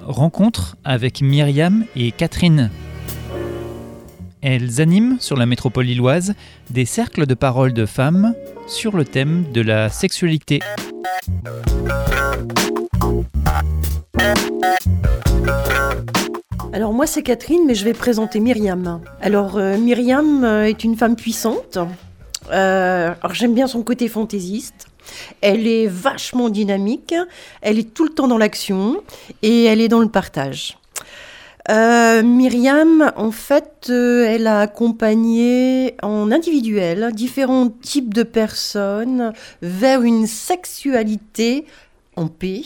rencontre avec Myriam et Catherine. Elles animent sur la métropole lilloise des cercles de parole de femmes sur le thème de la sexualité. Alors moi c'est Catherine, mais je vais présenter Myriam. Alors Myriam est une femme puissante. Alors j'aime bien son côté fantaisiste. Elle est vachement dynamique, elle est tout le temps dans l'action et elle est dans le partage. Myriam, en fait, elle a accompagné en individuel différents types de personnes vers une sexualité en paix,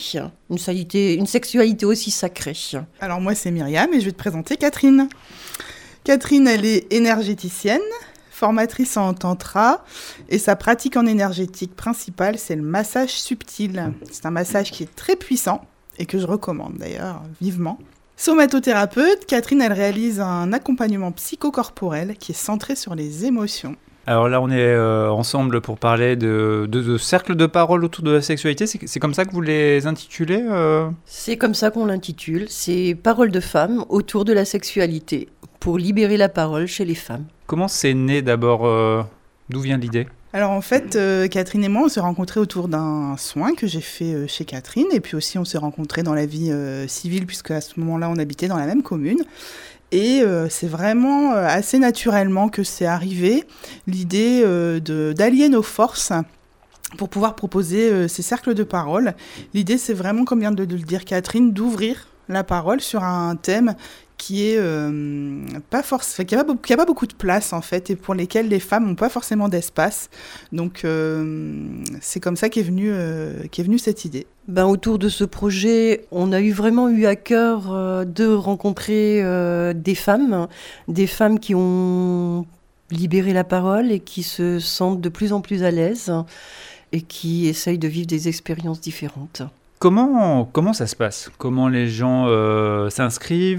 une sexualité aussi sacrée. Alors moi c'est Myriam et je vais te présenter Catherine. Catherine, elle est énergéticienne, formatrice en tantra et sa pratique en énergétique principale, c'est le massage subtil. C'est un massage qui est très puissant et que je recommande d'ailleurs vivement. Somatothérapeute, Catherine, elle réalise un accompagnement psychocorporel qui est centré sur les émotions. Alors là, on est ensemble pour parler de cercles de parole autour de la sexualité. C'est comme ça que vous les intitulez C'est comme ça qu'on l'intitule. C'est Paroles de femmes autour de la sexualité, pour libérer la parole chez les femmes. Comment c'est né d'abord D'où vient l'idée ? Alors en fait, Catherine et moi, on s'est rencontrés autour d'un soin que j'ai fait chez Catherine. Et puis aussi, on s'est rencontrés dans la vie civile, puisque à ce moment-là, on habitait dans la même commune. Et c'est vraiment assez naturellement que c'est arrivé, l'idée d'allier nos forces pour pouvoir proposer ces cercles de parole. L'idée, c'est vraiment, comme vient de le dire Catherine, d'ouvrir la parole sur un thème qui est pas forcément, qui a pas beaucoup de place en fait, et pour lesquels les femmes n'ont pas forcément d'espace. Donc c'est comme ça qu'est venue cette idée. Autour de ce projet, on a vraiment eu à cœur de rencontrer des femmes qui ont libéré la parole et qui se sentent de plus en plus à l'aise et qui essayent de vivre des expériences différentes. Comment ça se passe ? Comment les gens s'inscrivent ?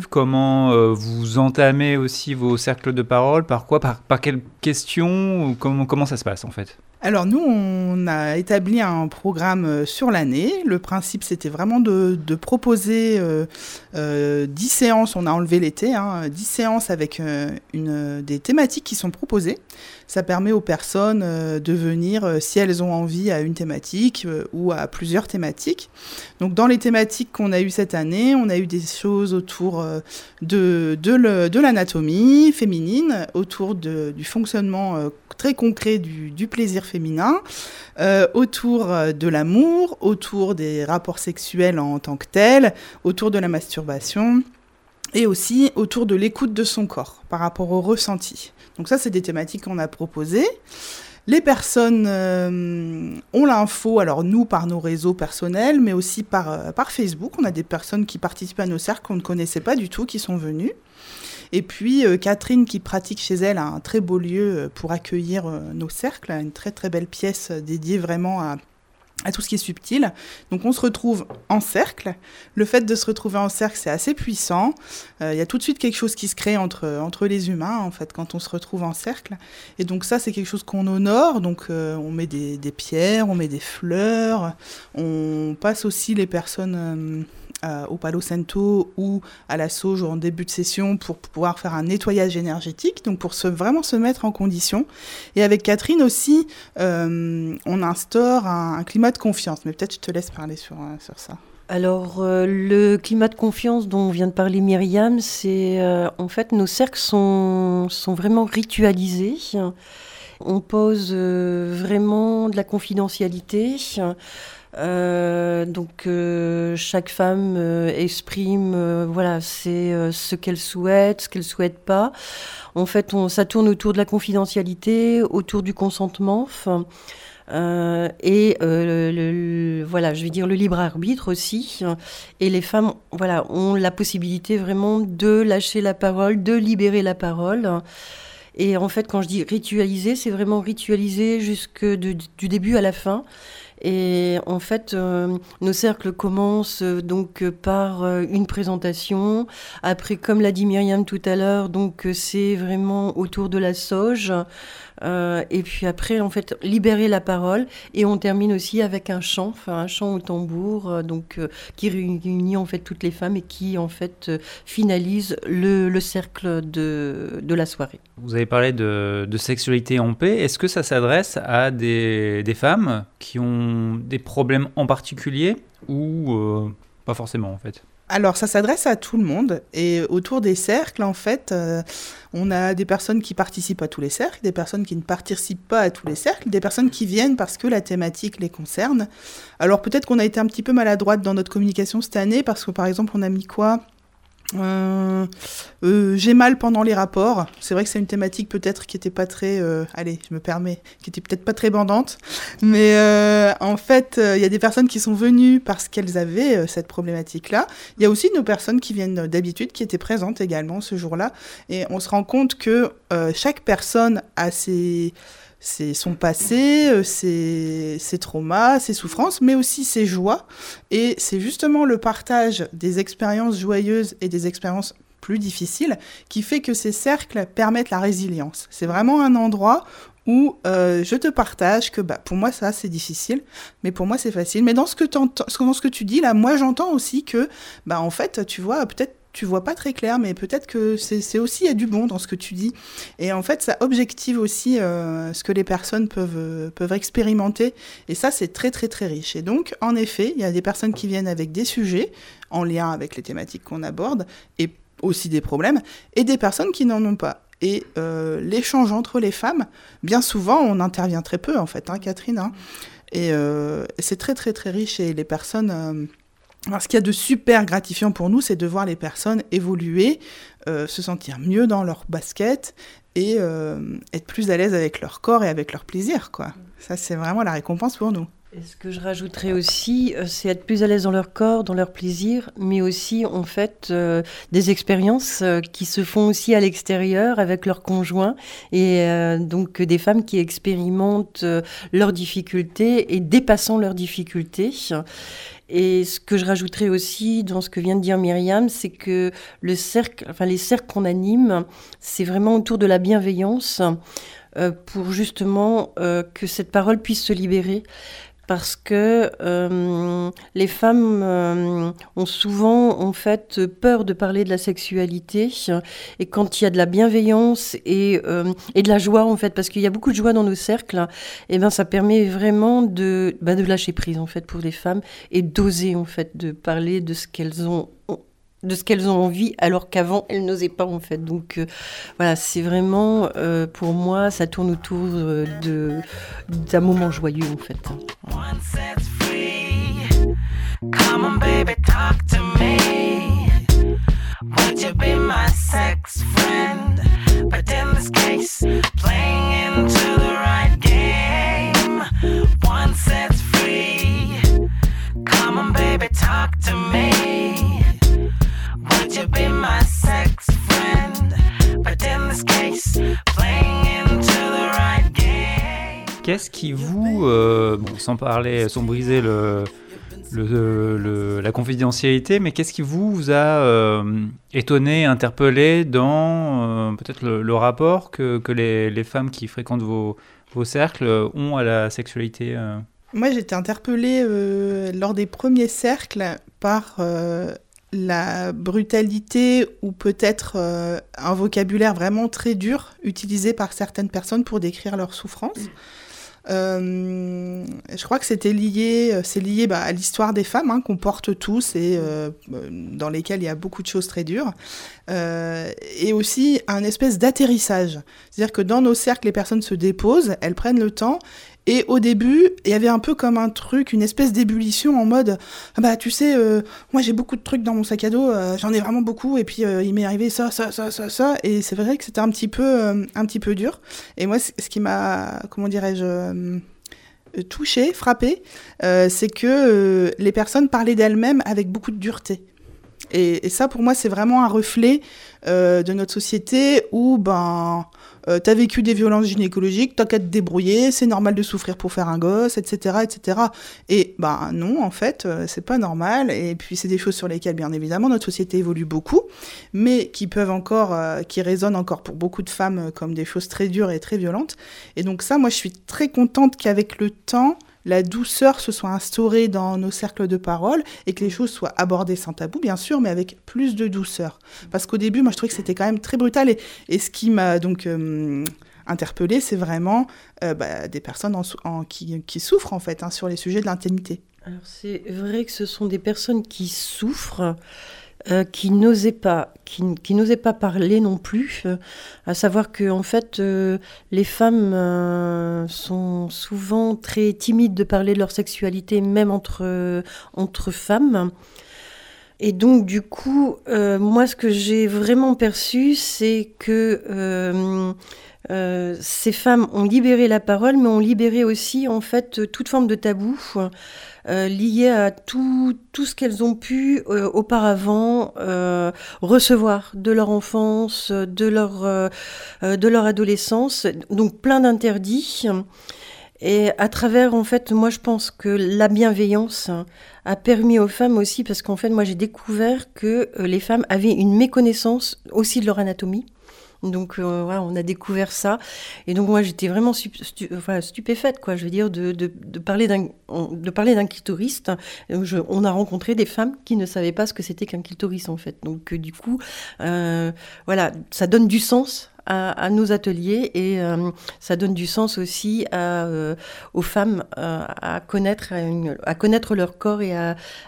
Comment vous entamez aussi vos cercles de parole ? Par quoi ? Par quelles questions ? Comment ça se passe en fait ? Alors nous, on a établi un programme sur l'année. Le principe, c'était vraiment de proposer 10 séances. On a enlevé l'été, 10 séances avec des thématiques qui sont proposées. Ça permet aux personnes de venir, si elles ont envie, à une thématique ou à plusieurs thématiques. Donc dans les thématiques qu'on a eues cette année, on a eu des choses autour de l'anatomie féminine, autour du fonctionnement très concret du plaisir féminin, autour de l'amour, autour des rapports sexuels en tant que tels, autour de la masturbation et aussi autour de l'écoute de son corps par rapport au ressenti. Donc ça, c'est des thématiques qu'on a proposées. Les personnes ont l'info, alors nous par nos réseaux personnels, mais aussi par Facebook. On a des personnes qui participent à nos cercles qu'on ne connaissait pas du tout, qui sont venues. Et puis Catherine, qui pratique chez elle, a un très beau lieu pour accueillir nos cercles, une très très belle pièce dédiée vraiment à tout ce qui est subtil. Donc on se retrouve en cercle. Le fait de se retrouver en cercle, c'est assez puissant. Il y a tout de suite quelque chose qui se crée entre les humains, en fait, quand on se retrouve en cercle. Et donc ça, c'est quelque chose qu'on honore. Donc on met des pierres, on met des fleurs. On passe aussi les personnes au Palo Santo ou à la sauge en début de session pour pouvoir faire un nettoyage énergétique, donc pour vraiment se mettre en condition. Et avec Catherine aussi, on instaure un climat de confiance. Mais peut-être je te laisse parler sur ça. Alors, le climat de confiance dont vient de parler Myriam, c'est en fait nos cercles sont vraiment ritualisés. On pose vraiment de la confidentialité. Donc chaque femme exprime ce qu'elle souhaite, ce qu'elle souhaite pas. En fait, ça tourne autour de la confidentialité, autour du consentement. Et le libre arbitre aussi. Et les femmes, ont la possibilité vraiment de lâcher la parole, de libérer la parole. Et en fait, quand je dis ritualiser, c'est vraiment ritualiser du début à la fin. Et en fait, nos cercles commencent donc par une présentation. Après, comme l'a dit Myriam tout à l'heure, donc c'est vraiment autour de la sauge. Et puis après, en fait, libérer la parole. Et on termine aussi avec un chant au tambour, qui réunit en fait toutes les femmes et qui en fait finalise le cercle de la soirée. Vous avez parlé de sexualité en paix. Est-ce que ça s'adresse à des femmes qui ont des problèmes en particulier ou pas forcément en fait? Alors, ça s'adresse à tout le monde. Et autour des cercles, en fait, on a des personnes qui participent à tous les cercles, des personnes qui ne participent pas à tous les cercles, des personnes qui viennent parce que la thématique les concerne. Alors, peut-être qu'on a été un petit peu maladroite dans notre communication cette année, parce que, par exemple, on a mis quoi ? J'ai mal pendant les rapports. C'est vrai que c'est une thématique peut-être qui était pas très, qui était peut-être pas très bandante, mais en fait, il y a des personnes qui sont venues parce qu'elles avaient cette problématique-là. Il y a aussi nos personnes qui viennent d'habitude, qui étaient présentes également ce jour-là, et on se rend compte que chaque personne a son passé, ses traumas, ses souffrances, mais aussi ses joies. Et c'est justement le partage des expériences joyeuses et des expériences plus difficiles qui fait que ces cercles permettent la résilience. C'est vraiment un endroit où je te partage que pour moi ça c'est difficile, mais pour moi c'est facile. Mais dans ce que tu dis là, moi j'entends aussi que en fait tu vois peut-être tu vois pas très clair, mais peut-être que c'est aussi, il y a du bon dans ce que tu dis. Et en fait, ça objective aussi ce que les personnes peuvent expérimenter. Et ça, c'est très, très, très riche. Et donc, en effet, il y a des personnes qui viennent avec des sujets en lien avec les thématiques qu'on aborde, et aussi des problèmes, et des personnes qui n'en ont pas. Et l'échange entre les femmes, bien souvent, on intervient très peu, en fait, Catherine. Et c'est très, très, très riche. Et les personnes... Alors, ce qu'il y a de super gratifiant pour nous, c'est de voir les personnes évoluer, se sentir mieux dans leur basket et être plus à l'aise avec leur corps et avec leur plaisir, quoi. Ça, c'est vraiment la récompense pour nous. Et ce que je rajouterais aussi, c'est être plus à l'aise dans leur corps, dans leur plaisir, mais aussi, en fait, des expériences qui se font aussi à l'extérieur avec leurs conjoints. Et donc, des femmes qui expérimentent leurs difficultés et dépassant leurs difficultés. Et ce que je rajouterais aussi dans ce que vient de dire Myriam, c'est que les cercles qu'on anime, c'est vraiment autour de la bienveillance pour justement que cette parole puisse se libérer. Parce que les femmes ont souvent en fait peur de parler de la sexualité, et quand il y a de la bienveillance et de la joie en fait, parce qu'il y a beaucoup de joie dans nos cercles, et ça permet vraiment de lâcher prise en fait pour les femmes et d'oser en fait de parler de ce qu'elles ont envie, alors qu'avant, elles n'osaient pas, en fait. Donc, voilà, c'est vraiment, pour moi, ça tourne autour d'un moment joyeux, en fait. Come on, baby, talk to me. Would you be my sex friend? But in this case, playing into the right game. One set's free. Come on, baby, talk to me. Would you be my sex friend? But in this case, playing into the right game. Qu'est-ce qui vous, sans briser la confidentialité, mais qu'est-ce qui vous a étonné, interpellé dans peut-être le rapport que les femmes qui fréquentent vos cercles ont à la sexualité Moi, j'étais interpellée lors des premiers cercles par la brutalité ou peut-être un vocabulaire vraiment très dur utilisé par certaines personnes pour décrire leur souffrance. Je crois que c'est lié à l'histoire des femmes qu'on porte tous et dans lesquelles il y a beaucoup de choses très dures, et aussi un espèce d'atterrissage. C'est-à-dire que dans nos cercles, les personnes se déposent, elles prennent le temps. Et au début, il y avait un peu comme un truc, une espèce d'ébullition en mode tu sais, moi j'ai beaucoup de trucs dans mon sac à dos, j'en ai vraiment beaucoup, et puis il m'est arrivé ça, et c'est vrai que c'était un petit peu dur. Et moi, ce qui m'a, touchée, frappée, c'est que les personnes parlaient d'elles-mêmes avec beaucoup de dureté. Et ça, pour moi, c'est vraiment un reflet de notre société où t'as vécu des violences gynécologiques, t'as qu'à te débrouiller, c'est normal de souffrir pour faire un gosse, etc., etc. Et non, en fait, c'est pas normal. Et puis c'est des choses sur lesquelles, bien évidemment, notre société évolue beaucoup, mais qui résonnent encore pour beaucoup de femmes comme des choses très dures et très violentes. Et donc ça, moi, je suis très contente qu'avec le temps, la douceur se soit instaurée dans nos cercles de parole et que les choses soient abordées sans tabou, bien sûr, mais avec plus de douceur. Parce qu'au début, moi, je trouvais que c'était quand même très brutal. Et ce qui m'a donc interpellée, c'est vraiment des personnes qui souffrent, en fait, sur les sujets de l'intimité. Alors, c'est vrai que ce sont des personnes qui souffrent, qui n'osaient pas parler non plus, à savoir que en fait les femmes sont souvent très timides de parler de leur sexualité, même entre femmes. Et donc du coup, moi ce que j'ai vraiment perçu, c'est que ces femmes ont libéré la parole, mais ont libéré aussi en fait toute forme de tabou lié à tout ce qu'elles ont pu auparavant recevoir de leur enfance, de leur adolescence, donc plein d'interdits. Et à travers, en fait, moi je pense que la bienveillance a permis aux femmes aussi, parce qu'en fait moi j'ai découvert que les femmes avaient une méconnaissance aussi de leur anatomie. Donc on a découvert ça, et donc moi j'étais vraiment stupéfaite, quoi. Je veux dire de parler d'un clitoris. On a rencontré des femmes qui ne savaient pas ce que c'était qu'un clitoris en fait. Donc du coup, ça donne du sens à nos ateliers, et ça donne du sens aussi aux femmes à connaître leur corps, et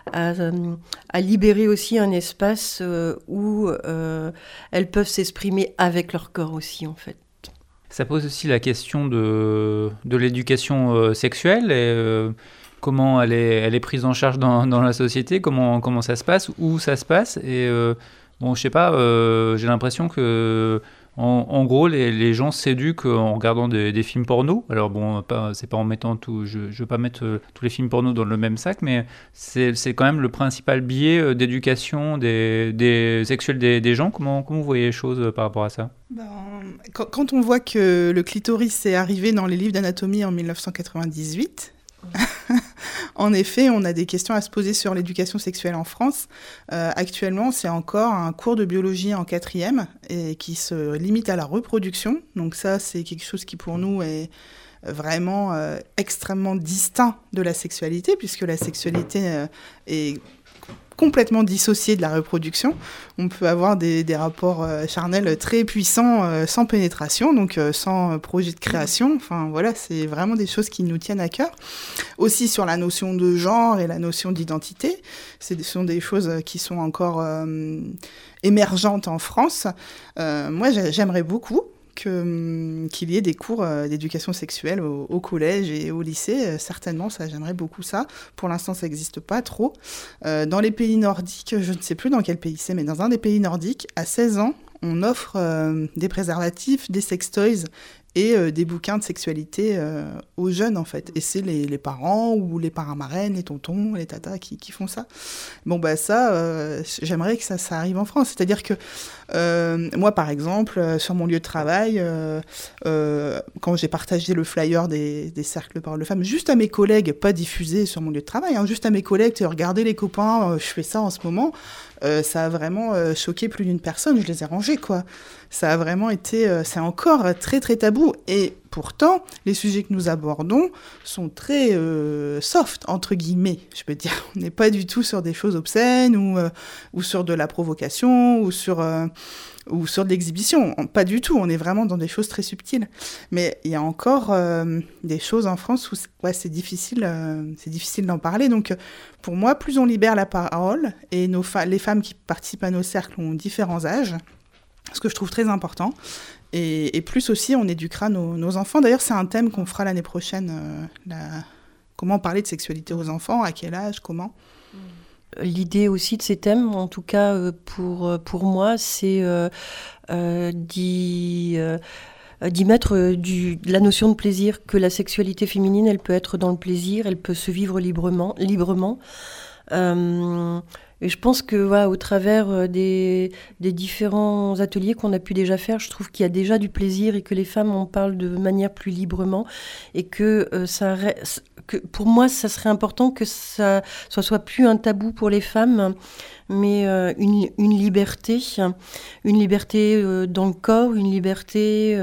à libérer aussi un espace où elles peuvent s'exprimer avec leur corps aussi, en fait. Ça pose aussi la question de l'éducation sexuelle, et comment elle est prise en charge dans la société, comment ça se passe, où ça se passe. Et je sais pas, j'ai l'impression que en gros, les gens s'éduquent en regardant des films porno. Alors c'est pas en mettant tout, je veux pas mettre tous les films porno dans le même sac, mais c'est quand même le principal biais d'éducation des sexuels des gens. Comment vous voyez les choses par rapport à ça ? Quand on voit que le clitoris est arrivé dans les livres d'anatomie en 1998, en effet, on a des questions à se poser sur l'éducation sexuelle en France. Actuellement, c'est encore un cours de biologie en 4e et qui se limite à la reproduction. Donc ça, c'est quelque chose qui pour nous est vraiment extrêmement distinct de la sexualité, puisque la sexualité est complètement dissociée de la reproduction. On peut avoir des rapports charnels très puissants sans pénétration, donc sans projet de création. Enfin voilà, c'est vraiment des choses qui nous tiennent à cœur. Aussi sur la notion de genre et la notion d'identité, ce sont des choses qui sont encore émergentes en France. Moi, j'aimerais beaucoup qu'il y ait des cours d'éducation sexuelle au collège et au lycée. Certainement, j'aimerais beaucoup ça. Pour l'instant, ça n'existe pas trop. Dans les pays nordiques, je ne sais plus dans quel pays c'est, mais dans un des pays nordiques, à 16 ans, on offre des préservatifs, des sextoys et des bouquins de sexualité aux jeunes, en fait. Et c'est les parents ou les parrains-marraines, les tontons, les tatas qui font ça. Ça, j'aimerais que ça arrive en France. C'est-à-dire que moi, par exemple, sur mon lieu de travail, quand j'ai partagé le flyer des cercles de parole de femmes, juste à mes collègues, pas diffusé sur mon lieu de travail, juste à mes collègues, regardez les copains, je fais ça en ce moment, ça a vraiment choqué plus d'une personne, je les ai rangés, quoi. Ça a vraiment été... c'est encore très, très tabou. Et pourtant, les sujets que nous abordons sont très soft, entre guillemets, je peux dire. On n'est pas du tout sur des choses obscènes ou sur de la provocation ou sur de l'exhibition. Pas du tout, on est vraiment dans des choses très subtiles. Mais il y a encore des choses en France où c'est difficile d'en parler. Donc, pour moi, plus on libère la parole, et les femmes qui participent à nos cercles ont différents âges, ce que je trouve très important, et plus aussi on éduquera nos enfants. D'ailleurs, c'est un thème qu'on fera l'année prochaine, comment parler de sexualité aux enfants, à quel âge, comment. L'idée aussi de ces thèmes, en tout cas pour moi, c'est d'y mettre la notion de plaisir, que la sexualité féminine, elle peut être dans le plaisir, elle peut se vivre librement. Et je pense que voilà, au travers des différents ateliers qu'on a pu déjà faire, je trouve qu'il y a déjà du plaisir et que les femmes en parlent de manière plus librement et que que pour moi, ça serait important que ça soit plus un tabou pour les femmes, mais une liberté dans le corps, une liberté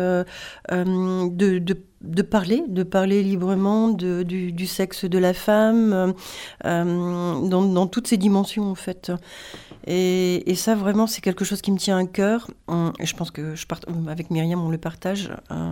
de parler librement du sexe de la femme, dans toutes ses dimensions en fait. Et ça vraiment c'est quelque chose qui me tient à cœur. Et je pense que avec Myriam on le partage.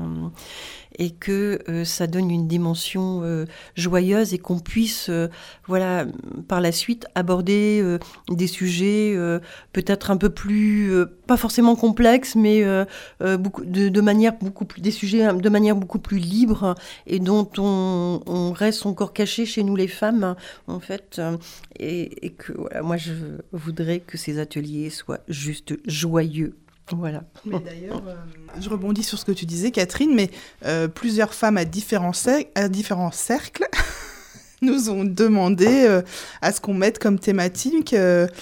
Et que ça donne une dimension joyeuse et qu'on puisse, voilà, par la suite aborder des sujets peut-être un peu plus, pas forcément complexes, mais de manière beaucoup plus, des sujets de manière beaucoup plus libre et dont on reste encore caché chez nous les femmes, en fait. Et que voilà, moi je voudrais que ces ateliers soient juste joyeux. Voilà. Mais d'ailleurs, je rebondis sur ce que tu disais, Catherine, mais plusieurs femmes à différents cercles nous ont demandé à ce qu'on mette comme thématique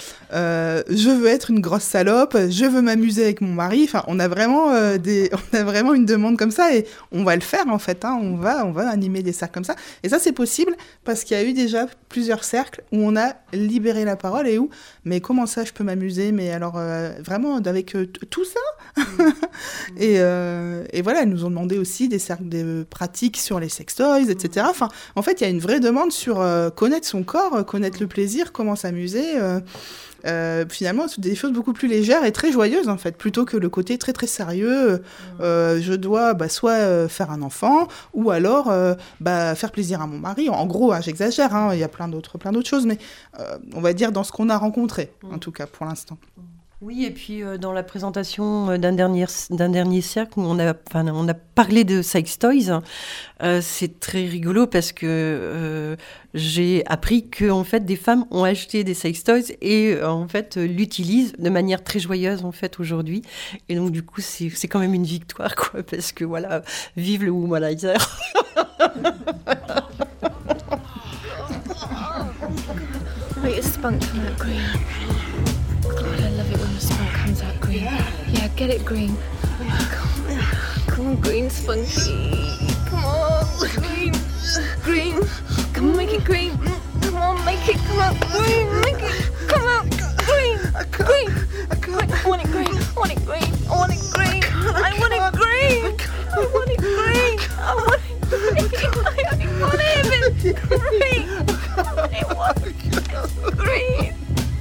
je veux être une grosse salope, je veux m'amuser avec mon mari. Enfin, on a vraiment une demande comme ça et on va le faire en fait. On va animer des cercles comme ça. Et ça, c'est possible parce qu'il y a eu déjà plusieurs cercles où on a libéré la parole et où, mais comment ça, je peux m'amuser? Mais alors, vraiment, avec tout ça et voilà, elles nous ont demandé aussi des cercles de pratiques sur les sextoys, etc. Enfin, en fait, il y a une vraie demande sur connaître son corps, connaître le plaisir, comment s'amuser. Finalement, c'est des choses beaucoup plus légères et très joyeuses, en fait, plutôt que le côté très, très sérieux. Je dois soit faire un enfant, ou alors faire plaisir à mon mari. En gros, j'exagère, il y a plein d'autres choses, mais on va dire dans ce qu'on a rencontré, en tout cas, pour l'instant. Oui, et puis dans la présentation d'un dernier cercle où on a parlé de sex toys, c'est très rigolo parce que j'ai appris que en fait des femmes ont acheté des sex toys et en fait l'utilisent de manière très joyeuse en fait aujourd'hui. Et donc du coup c'est quand même une victoire quoi, parce que voilà, vive le womanizer. God, I love it when the spunk comes out green. Yeah, get it green. Come on, green spunky. Come on, green. Green. Come on, make it green. Come on, make it. Come on, green. Make it. Come on, green. Green. I want it green. I want it green. I want it green. I want it green. I want it green. I want it green. I want it green. I want it green.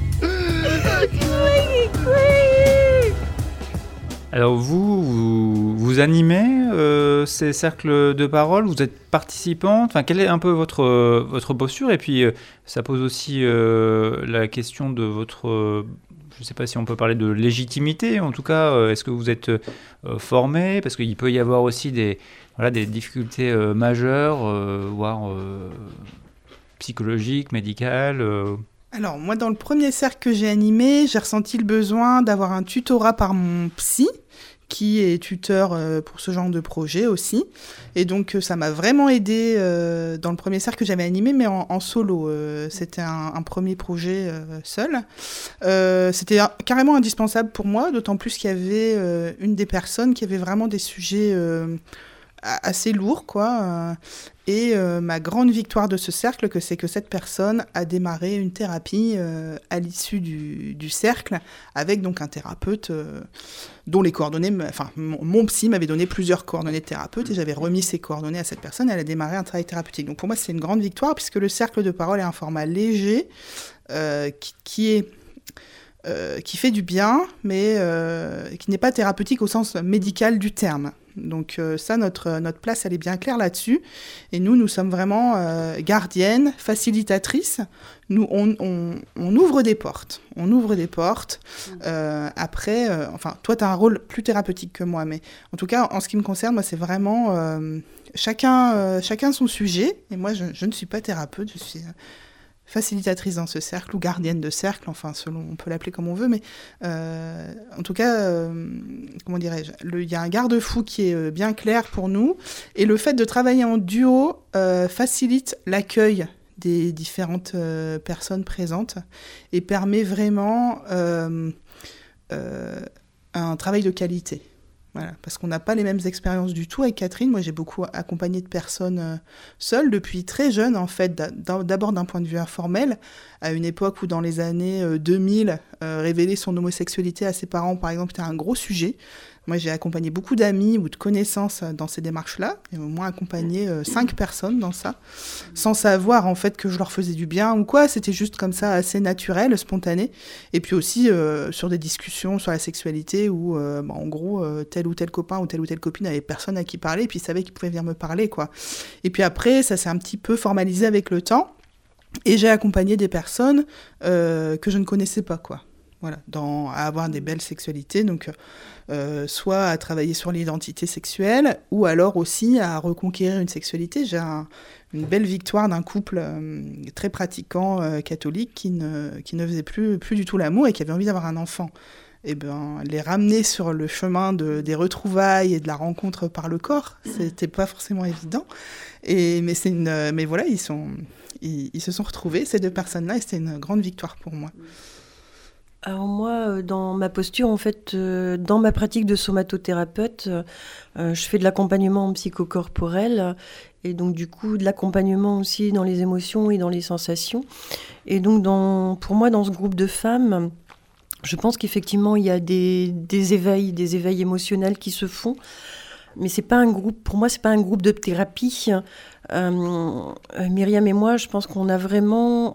Alors vous animez ces cercles de parole, vous êtes participante, enfin quelle est un peu votre posture et puis ça pose aussi la question de votre, je ne sais pas si on peut parler de légitimité, en tout cas est-ce que vous êtes formé, parce qu'il peut y avoir aussi des difficultés majeures, voire psychologiques, médicales. Alors, moi, dans le premier cercle que j'ai animé, j'ai ressenti le besoin d'avoir un tutorat par mon psy, qui est tuteur pour ce genre de projet aussi. Et donc, ça m'a vraiment aidée dans le premier cercle que j'avais animé, mais en solo. C'était un premier projet seul. C'était carrément indispensable pour moi, d'autant plus qu'il y avait une des personnes qui avait vraiment des sujets assez lourds, quoi. Et ma grande victoire de ce cercle, c'est que cette personne a démarré une thérapie à l'issue du cercle, avec donc un thérapeute dont les coordonnées... mon psy m'avait donné plusieurs coordonnées de thérapeute et j'avais remis ces coordonnées à cette personne. Elle a démarré un travail thérapeutique. Donc pour moi, c'est une grande victoire, puisque le cercle de parole est un format léger qui fait du bien, mais qui n'est pas thérapeutique au sens médical du terme. Donc ça, notre place, elle est bien claire là-dessus. Et nous sommes vraiment gardiennes, facilitatrices. Nous, on ouvre des portes. On ouvre des portes. Après, toi, tu as un rôle plus thérapeutique que moi. Mais en tout cas, en ce qui me concerne, moi, c'est vraiment chacun son sujet. Et moi, je ne suis pas thérapeute. Je suis... facilitatrice dans ce cercle ou gardienne de cercle, selon, on peut l'appeler comme on veut, mais en tout cas, comment dirais-je, il y a un garde-fou qui est bien clair pour nous, et le fait de travailler en duo facilite l'accueil des différentes personnes présentes et permet vraiment un travail de qualité. Voilà, parce qu'on n'a pas les mêmes expériences du tout avec Catherine. Moi, j'ai beaucoup accompagné de personnes seules depuis très jeune, en fait, d'abord d'un point de vue informel, à une époque où, dans les années 2000, révéler son homosexualité à ses parents, par exemple, était un gros sujet. Moi, j'ai accompagné beaucoup d'amis ou de connaissances dans ces démarches-là. J'ai au moins accompagné 5 personnes dans ça, sans savoir en fait que je leur faisais du bien ou quoi. C'était juste comme ça, assez naturel, spontané. Et puis aussi sur des discussions sur la sexualité où, en gros, tel ou tel copain ou telle copine avait personne à qui parler, et puis savait qu'il pouvait venir me parler, quoi. Et puis après, ça s'est un petit peu formalisé avec le temps. Et j'ai accompagné des personnes que je ne connaissais pas, quoi. Voilà, à avoir des belles sexualités, donc soit à travailler sur l'identité sexuelle, ou alors aussi à reconquérir une sexualité. J'ai une belle victoire d'un couple très pratiquant catholique qui ne faisait plus du tout l'amour et qui avait envie d'avoir un enfant. Et les ramener sur le chemin des retrouvailles et de la rencontre par le corps, c'était pas forcément évident. Mais voilà, ils se sont retrouvés, ces 2 personnes-là, et c'était une grande victoire pour moi. Alors moi, dans ma posture, en fait, dans ma pratique de somatothérapeute, je fais de l'accompagnement psychocorporel et donc du coup de l'accompagnement aussi dans les émotions et dans les sensations. Et donc pour moi, dans ce groupe de femmes, je pense qu'effectivement, il y a des éveils émotionnels qui se font. Mais c'est pas un groupe, pour moi, c'est pas un groupe de thérapie. Myriam et moi, je pense qu'on a vraiment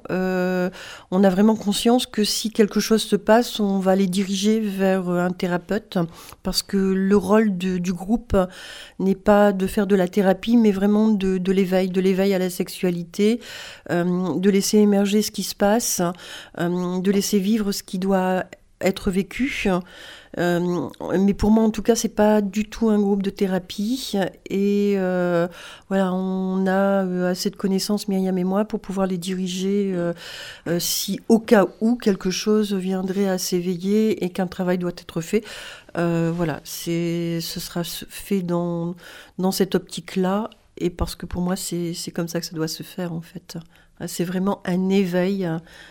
conscience que si quelque chose se passe, on va les diriger vers un thérapeute, parce que le rôle du groupe n'est pas de faire de la thérapie, mais vraiment de l'éveil à la sexualité, de laisser émerger ce qui se passe, de laisser vivre ce qui doit être vécu. Mais pour moi, en tout cas, c'est pas du tout un groupe de thérapie. Et voilà, on a assez de connaissances, Myriam et moi, pour pouvoir les diriger si au cas où quelque chose viendrait à s'éveiller et qu'un travail doit être fait. Voilà, ce sera fait dans cette optique-là. Et parce que pour moi, c'est comme ça que ça doit se faire, en fait. C'est vraiment un éveil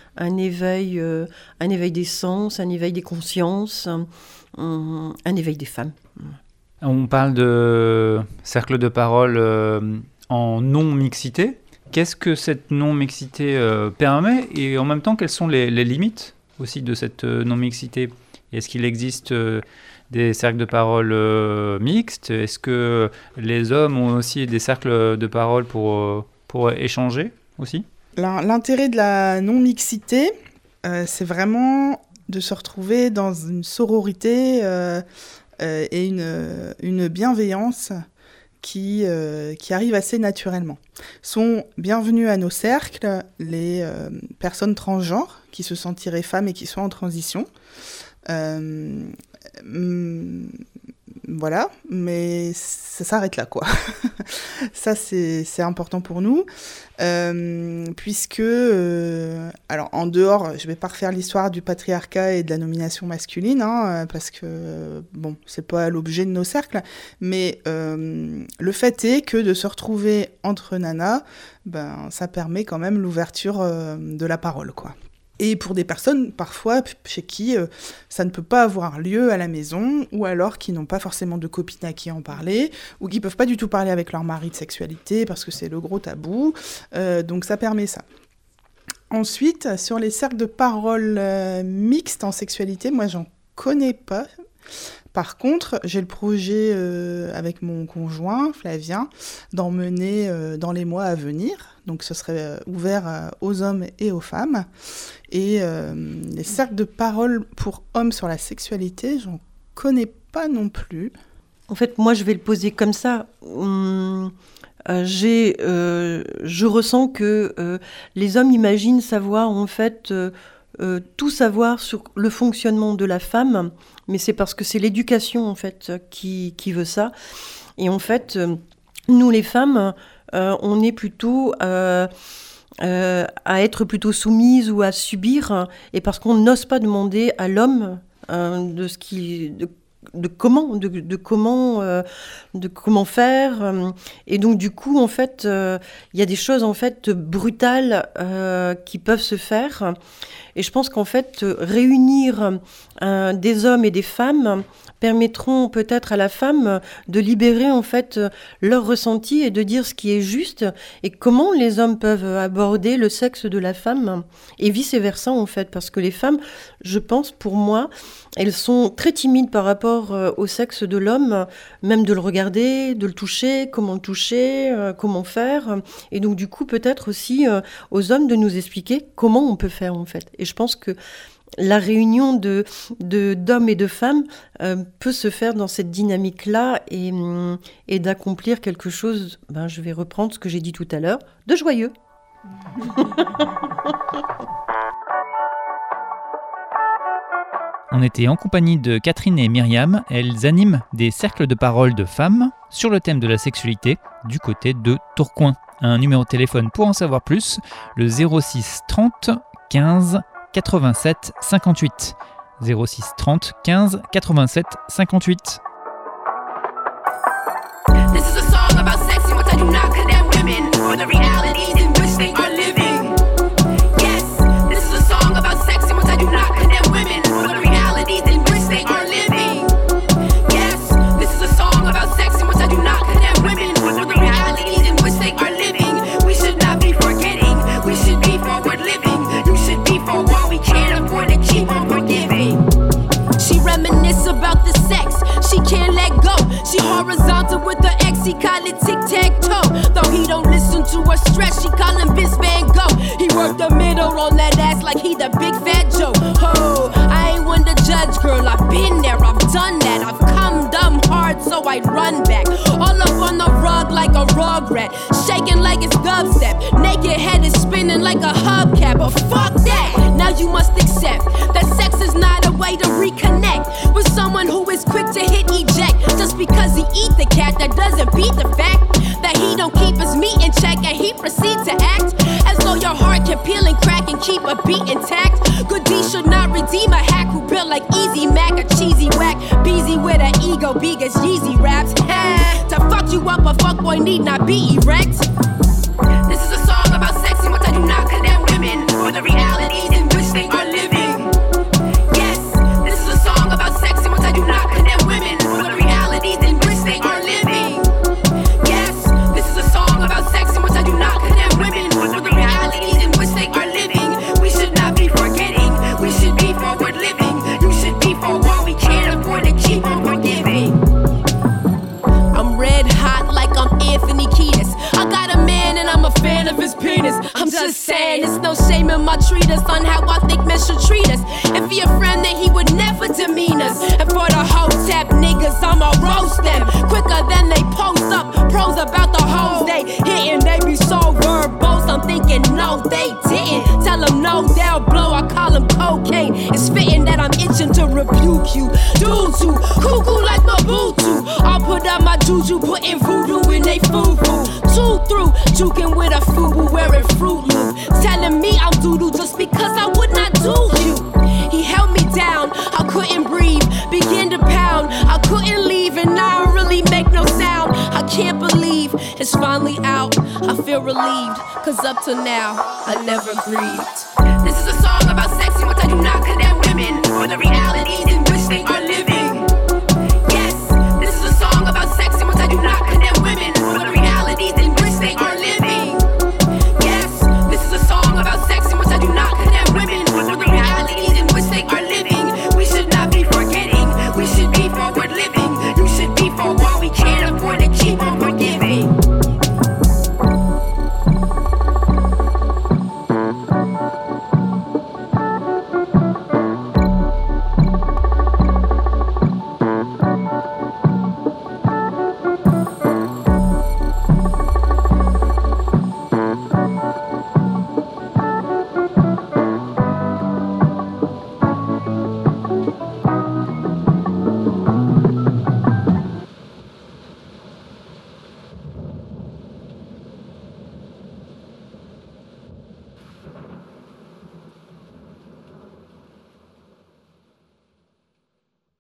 des sens, un éveil des consciences, un éveil des femmes. On parle de cercle de parole en non-mixité. Qu'est-ce que cette non-mixité permet, et en même temps, quelles sont les limites aussi de cette non-mixité ? Est-ce qu'il existe des cercles de parole mixtes ? Est-ce que les hommes ont aussi des cercles de parole pour échanger aussi ? L'intérêt de la non-mixité, c'est vraiment de se retrouver dans une sororité et une bienveillance qui arrive assez naturellement. Sont bienvenus à nos cercles les personnes transgenres qui se sentiraient femmes et qui sont en transition. Voilà, mais ça s'arrête là, quoi. Ça, c'est important pour nous, puisque, alors, en dehors, je vais pas refaire l'histoire du patriarcat et de la nomination masculine, parce que, bon, c'est pas l'objet de nos cercles, mais le fait est que de se retrouver entre nanas, ça permet quand même l'ouverture de la parole, quoi. Et pour des personnes, parfois, chez qui ça ne peut pas avoir lieu à la maison, ou alors qui n'ont pas forcément de copine à qui en parler, ou qui ne peuvent pas du tout parler avec leur mari de sexualité, parce que c'est le gros tabou. Donc ça permet ça. Ensuite, sur les cercles de parole mixtes en sexualité, moi, j'en connais pas. Par contre, j'ai le projet avec mon conjoint, Flavien, d'en mener dans les mois à venir. Donc ce serait ouvert aux hommes et aux femmes. Et les cercles de parole pour hommes sur la sexualité, j'en connais pas non plus. En fait, moi, je vais le poser comme ça. Je ressens que les hommes imaginent savoir, en fait, tout savoir sur le fonctionnement de la femme, mais c'est parce que c'est l'éducation, en fait, qui veut ça. Et en fait, nous, les femmes, on est plutôt à être plutôt soumises ou à subir, et parce qu'on n'ose pas demander à l'homme comment faire. Et donc du coup, en fait, il y a des choses en fait brutales qui peuvent se faire. Et je pense qu'en fait, réunir des hommes et des femmes permettront peut-être à la femme de libérer en fait leur ressenti et de dire ce qui est juste et comment les hommes peuvent aborder le sexe de la femme et vice-versa en fait, parce que les femmes, je pense pour moi, elles sont très timides par rapport au sexe de l'homme, même de le regarder, de le toucher, comment faire, et donc du coup peut-être aussi aux hommes de nous expliquer comment on peut faire en fait. Et je pense que la réunion d'hommes et de femmes peut se faire dans cette dynamique-là et d'accomplir quelque chose, je vais reprendre ce que j'ai dit tout à l'heure, de joyeux. On était en compagnie de Catherine et Myriam. Elles animent des cercles de parole de femmes sur le thème de la sexualité du côté de Tourcoing. Un numéro de téléphone pour en savoir plus, le 06 30 15 87 58. 06 30 15 87 58. This is a song about sex in which I do not condemn women for the realities in which they are living. Yes, this is a song about sex in which I do not condemn women for the realities in which they are living. Yes, this is a song about sex in which I do not condemn women for the realities in which they are living. We should not be forgetting, we should be forward living. You should be for what we can't afford to keep on forgiving. She reminisce about the sex, she can't let go. She horizontal with the ex, he call it tic-tac-toe. Though he don't listen to her stress, she call him Vince Van Gogh. He worked the middle on that ass like he the big fat Joe. Oh, I ain't one to judge, girl, I've been there, I've done that. I've come dumb hard so I'd run back. All up on the rug like a rug rat, shaking like it's dubstep. Naked head is spinning like a hubcap, but fuck that. Now you must accept that sex is not a way to reconnect with someone who is quick to hit eject. Just because he eat the cat, that doesn't beat the fact that he don't keep his meat in check and he proceeds to act as though your heart can peel and crack and keep a beat intact. Good D should not redeem a hack who built like Easy Mac, a cheesy whack. Beezy with an ego, big as Yeezy raps. To fuck you up, a fuckboy need not be erect. This is a song about sex in which I do not condemn women for the realities in which they are living. Yes, this is a song about sex in which I do not condemn women for the realities in which they are living. Yes, this is a song about sex in which I do not condemn women for the realities in which they are living. We should not be forgetting, we should be forward living. You should be for what we can't afford to keep on forgiving. I'm red hot like I'm Anthony Kiedis. I got a man and I'm a fan of his penis. I'm just saying, it's no shame in my treatise on how I think men should treat us. If he a friend, then he would never demean us. And for the hoe tap niggas, I'ma roast them quicker than they post up pros about the hoes they hitting. They be so verbose, I'm thinking no, they didn't. Tell them no, they'll blow, I call them cocaine. It's fitting that I'm itching to rebuke you. Dude too, cuckoo like Mabutu. I'll put up my juju, putting voodoo in they foo-foo. Two through, juking with a fubu wearing Fruit Loop. Telling me I'm doodoo just because I would not do you. He held me down, I couldn't breathe. Begin to pound, I couldn't leave. And now I really make no sound. I can't believe it's finally out. I feel relieved, cause up till now I never grieved. This is a song about sex in which I do not condemn women for the realities in which they are